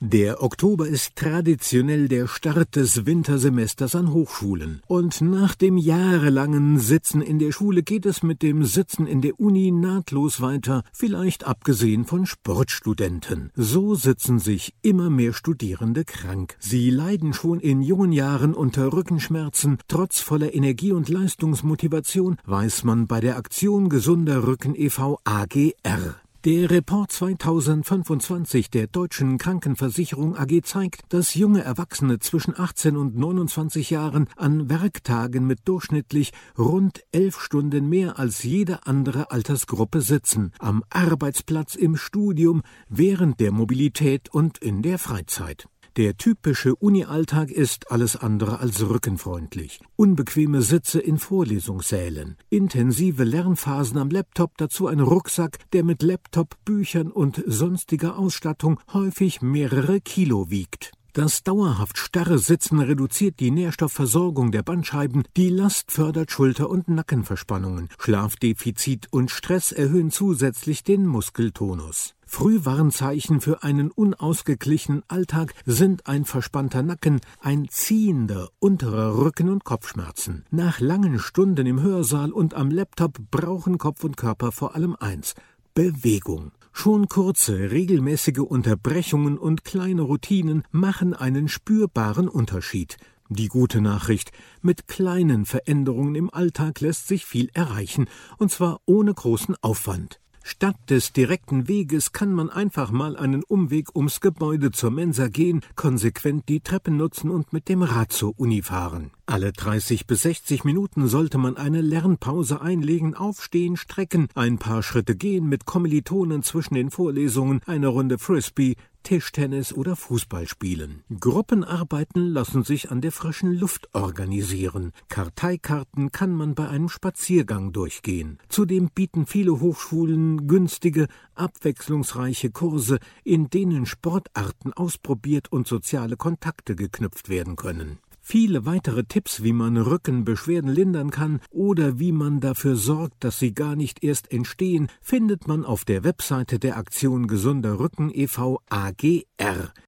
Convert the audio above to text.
Der Oktober ist traditionell der Start des Wintersemesters an Hochschulen. Und nach dem jahrelangen Sitzen in der Schule geht es mit dem Sitzen in der Uni nahtlos weiter, vielleicht abgesehen von Sportstudenten. So sitzen sich immer mehr Studierende krank. Sie leiden schon in jungen Jahren unter Rückenschmerzen. Trotz voller Energie und Leistungsmotivation weiß man bei der Aktion Gesunder Rücken e.V. AGR. Der Report 2025 der Deutschen Krankenversicherung AG zeigt, dass junge Erwachsene zwischen 18 und 29 Jahren an Werktagen mit durchschnittlich rund 11 Stunden mehr als jede andere Altersgruppe sitzen, am Arbeitsplatz, im Studium, während der Mobilität und in der Freizeit. Der typische Uni-Alltag ist alles andere als rückenfreundlich. Unbequeme Sitze in Vorlesungssälen, intensive Lernphasen am Laptop, dazu ein Rucksack, der mit Laptop, Büchern und sonstiger Ausstattung häufig mehrere Kilo wiegt. Das dauerhaft starre Sitzen reduziert die Nährstoffversorgung der Bandscheiben, die Last fördert Schulter- und Nackenverspannungen, Schlafdefizit und Stress erhöhen zusätzlich den Muskeltonus. Frühwarnzeichen für einen unausgeglichenen Alltag sind ein verspannter Nacken, ein ziehender unterer Rücken und Kopfschmerzen. Nach langen Stunden im Hörsaal und am Laptop brauchen Kopf und Körper vor allem eins: Bewegung. Schon kurze, regelmäßige Unterbrechungen und kleine Routinen machen einen spürbaren Unterschied. Die gute Nachricht: Mit kleinen Veränderungen im Alltag lässt sich viel erreichen, und zwar ohne großen Aufwand. Statt des direkten Weges kann man einfach mal einen Umweg ums Gebäude zur Mensa gehen, konsequent die Treppen nutzen und mit dem Rad zur Uni fahren. Alle 30 bis 60 Minuten sollte man eine Lernpause einlegen, aufstehen, strecken, ein paar Schritte gehen, mit Kommilitonen zwischen den Vorlesungen eine Runde Frisbee, Tischtennis oder Fußball spielen. Gruppenarbeiten lassen sich an der frischen Luft organisieren. Karteikarten kann man bei einem Spaziergang durchgehen. Zudem bieten viele Hochschulen günstige, abwechslungsreiche Kurse, in denen Sportarten ausprobiert und soziale Kontakte geknüpft werden können. Viele weitere Tipps, wie man Rückenbeschwerden lindern kann oder wie man dafür sorgt, dass sie gar nicht erst entstehen, findet man auf der Webseite der Aktion Gesunder Rücken e.V. AGR.